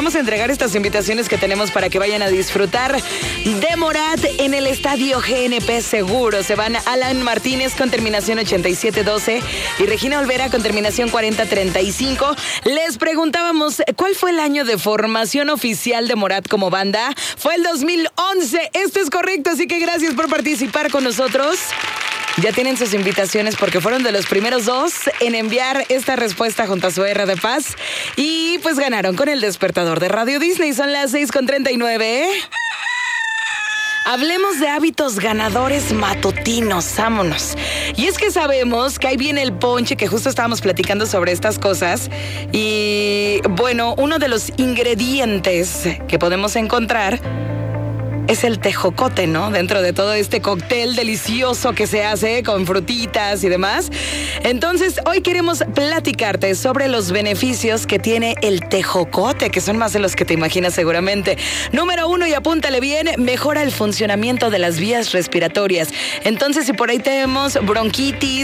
vamos a entregar estas invitaciones que tenemos para que vayan a disfrutar de Morat en el Estadio GNP Seguro. Se van Alan Martínez con terminación 8712 y Regina Olvera con terminación 4035. Les preguntábamos, ¿cuál fue el año de formación oficial de Morat como banda? Fue el 2011. Esto es correcto, así que gracias por participar con nosotros. Ya tienen sus invitaciones porque fueron de los primeros 2 en enviar esta respuesta junto a su R de Paz. Y pues ganaron con el despertador de Radio Disney. Son las 6:39. Hablemos de hábitos ganadores matutinos, vámonos. Y es que sabemos que ahí viene el ponche, que justo estábamos platicando sobre estas cosas. Y bueno, uno de los ingredientes que podemos encontrar es el tejocote, ¿no? Dentro de todo este cóctel delicioso que se hace con frutitas y demás. Entonces, hoy queremos platicarte sobre los beneficios que tiene el tejocote, que son más de los que te imaginas seguramente. Número 1, y apúntale bien, mejora el funcionamiento de las vías respiratorias. Entonces, si por ahí tenemos bronquitis,